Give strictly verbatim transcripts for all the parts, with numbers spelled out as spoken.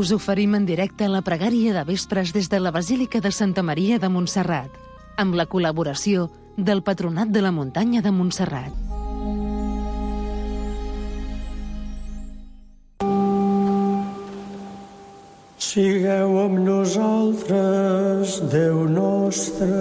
us oferim en directe la pregària de vespres des de la Basílica de Santa Maria de Montserrat, amb la col·laboració del Patronat de la Muntanya de Montserrat. Sigueu amb nosaltres, Déu nostre.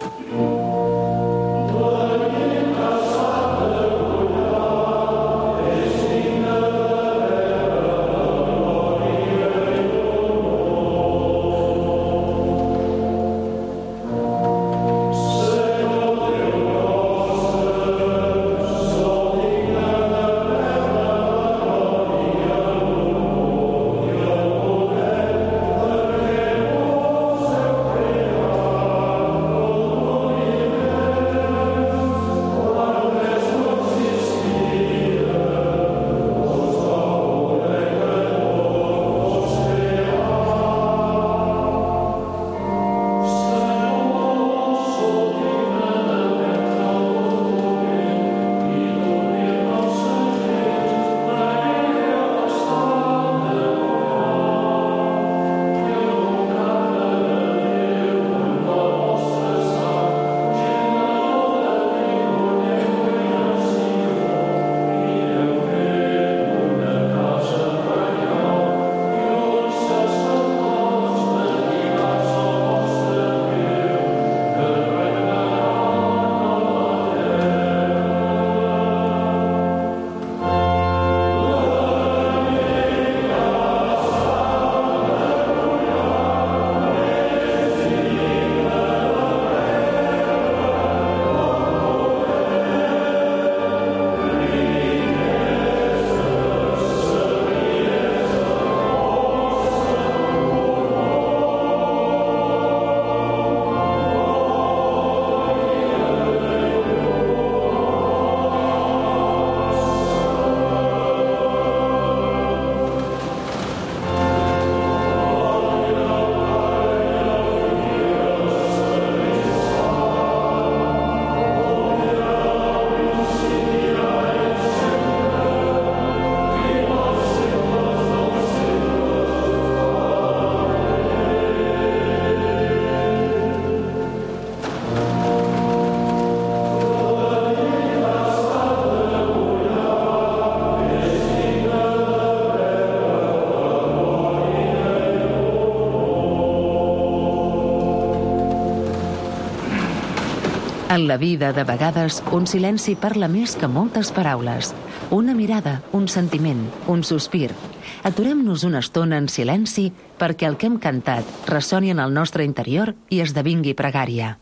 En la vida, de vegades, un silenci parla més que moltes paraules. Una mirada, un sentiment, un sospir. Aturem-nos una estona en silenci perquè el que hem cantat ressoni en el nostre interior i esdevingui pregària.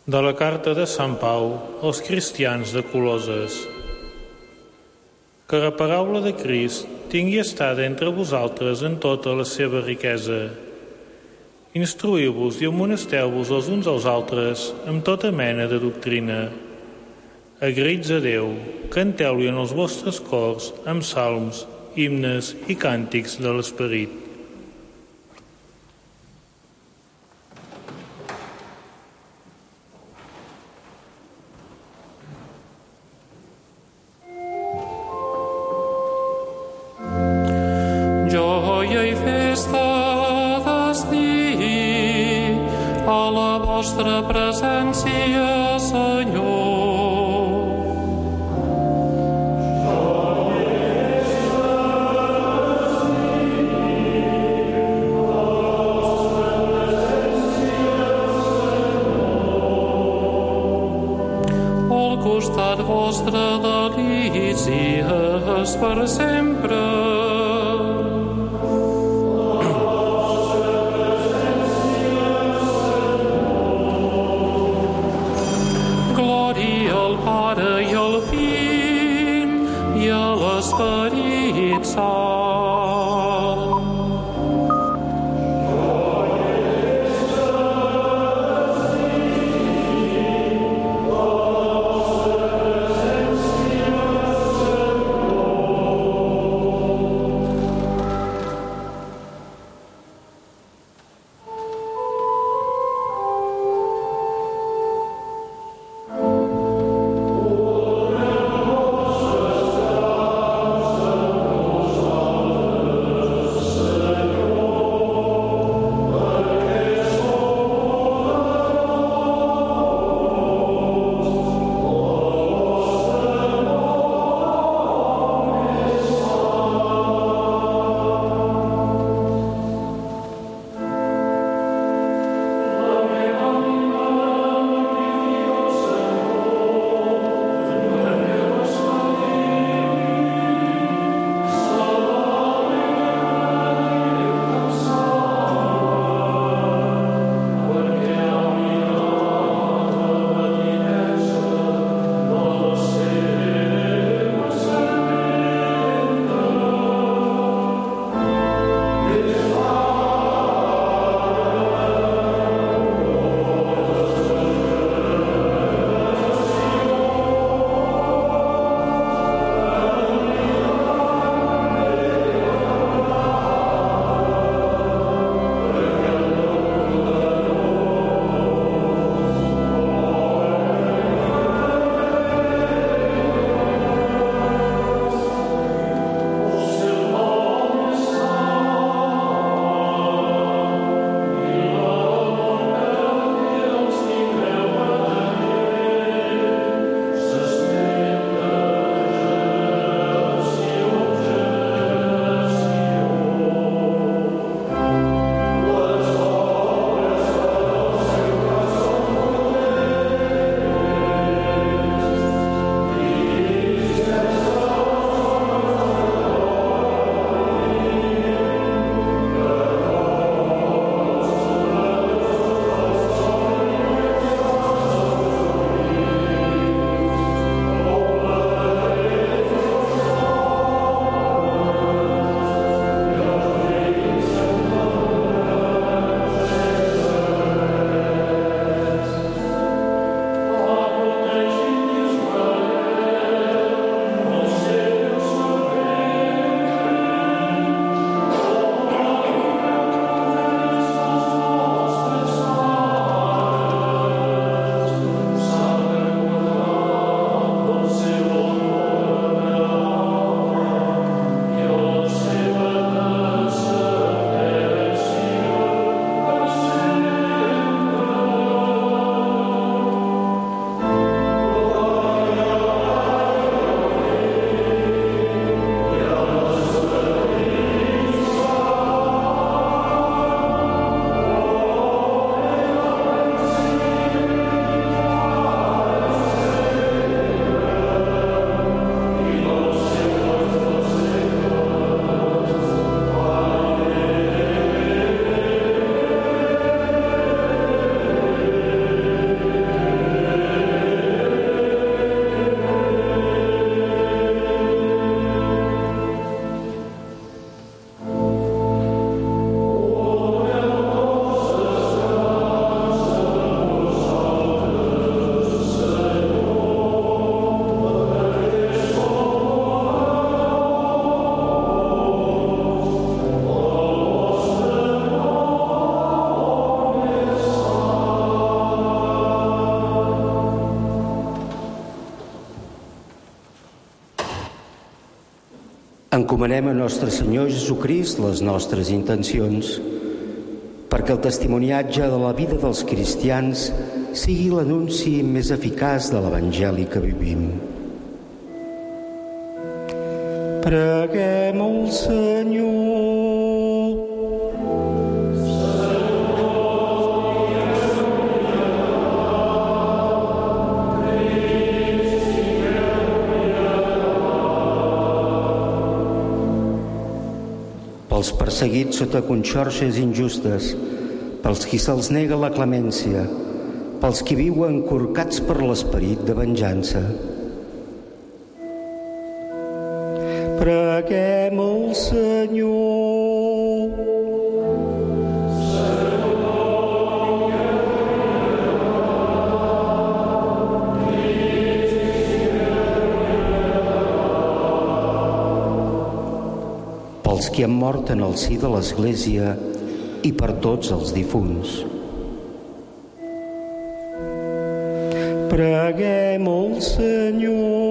De la carta de Sant Pau als cristians de Coloses. Que la paraula de Crist tingui estada entre vosaltres en tota la seva riquesa. Instruïu-vos i amonesteu-vos els uns als altres amb tota mena de doctrina. Agraïts a Déu, canteu-li en els vostres cors amb salms, himnes i càntics de l'esperit. Joia i festa d'estiu a la vostra presència, Senyor. Al costat vostre delícies per sempre. Glòria al Pare i al Fill i a l'Esperit Sant. Encomanem a nostre Senyor Jesucrist les nostres intencions, perquè el testimoniatge de la vida dels cristians sigui l'anunci més eficaç de l'Evangeli que vivim. Preguem al Senyor. Pels perseguits sota conxorxes injustes, pels qui se'ls nega la clemència, pels qui viuen corcats per l'esperit de venjança. Preguem al Senyor. Pels qui han mort en el si de l'Església i per tots els difunts. Preguem al Senyor.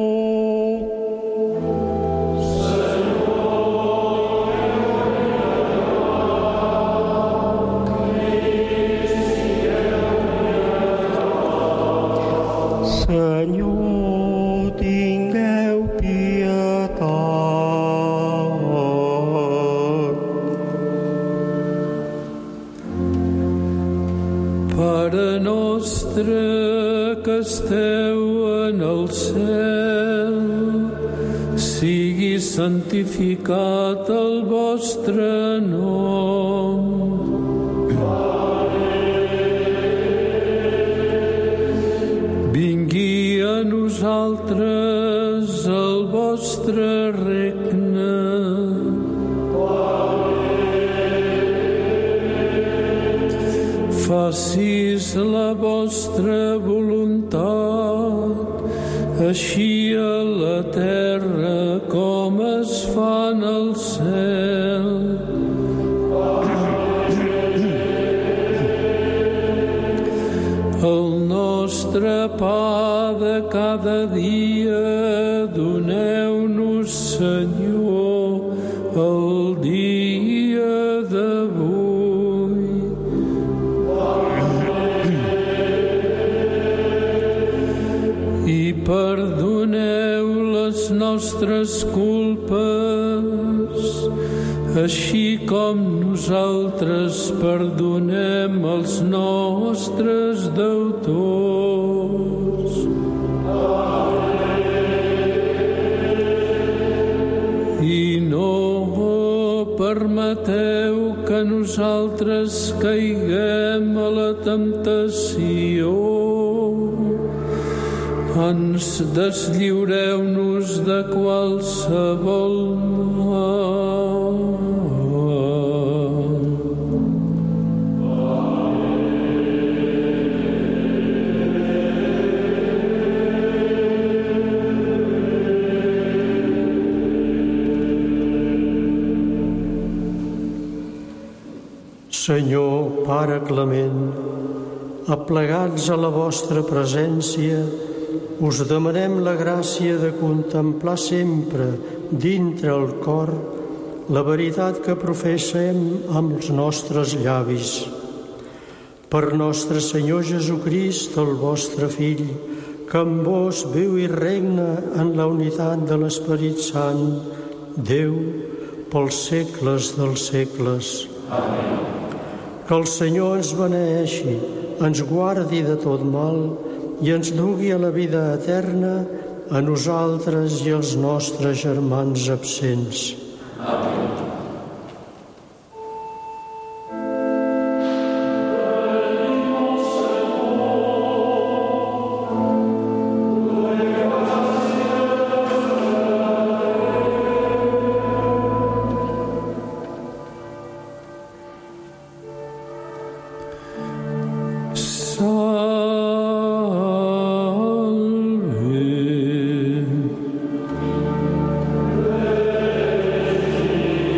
Senyor, tingueu pietat. Pare nostre que esteu en el cel, sigui santificat el vostre nom. Vingui a nosaltres el vostre regne. Facis la vostra voluntat, així a la terra com es fa en el cel. El nostre pa de cada dia doneu-nos, Senyor, el dia d'avui. I perdoneu les nostres culpes, així com nosaltres perdonem els nostres deutors. I no permeteu que nosaltres caiguem a la temptació. Ens deslliureu-nos de qualsevol mal. Senyor, Pare clement, aplegats a la vostra presència, us demanem la gràcia de contemplar sempre, dintre el cor, la veritat que professem amb els nostres llavis. Per nostre Senyor Jesucrist, el vostre Fill, que amb vos viu i regna en la unitat de l'Esperit Sant, Déu, pels segles dels segles. Amén. Que el Senyor ens beneeixi, ens guardi de tot mal i ens dugui a la vida eterna, a nosaltres i als nostres germans absents. Amén. Salve.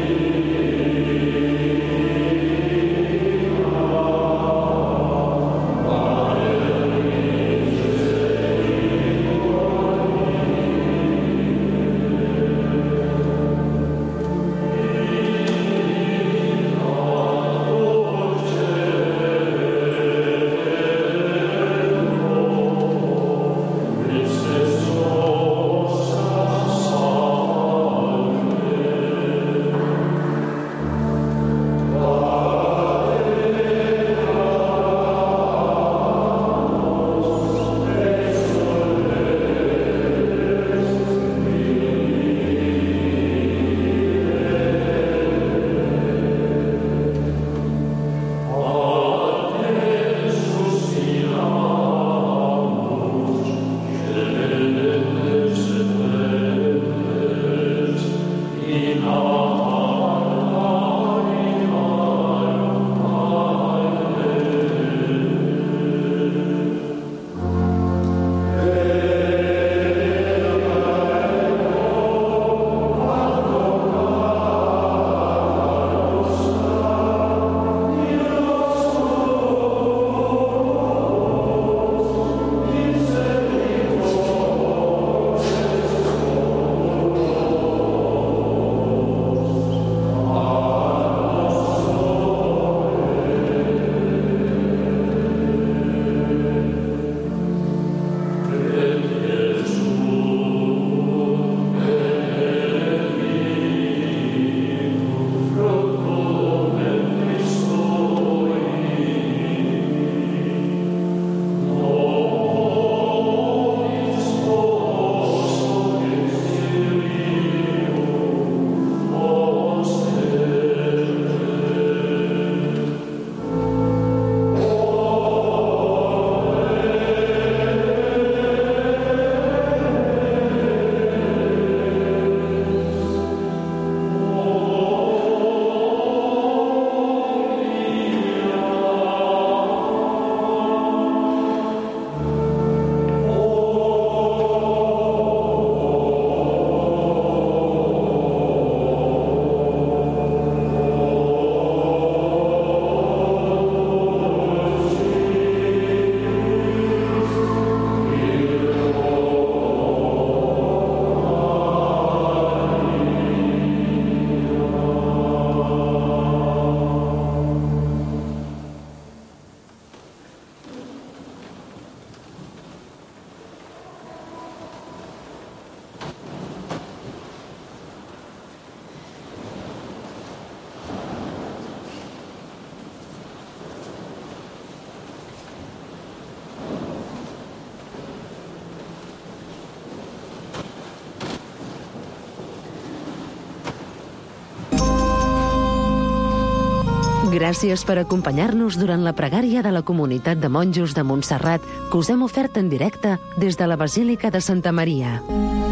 Gràcies per acompanyar-nos durant la pregària de la comunitat de monjos de Montserrat que us hem ofert en directe des de la Basílica de Santa Maria.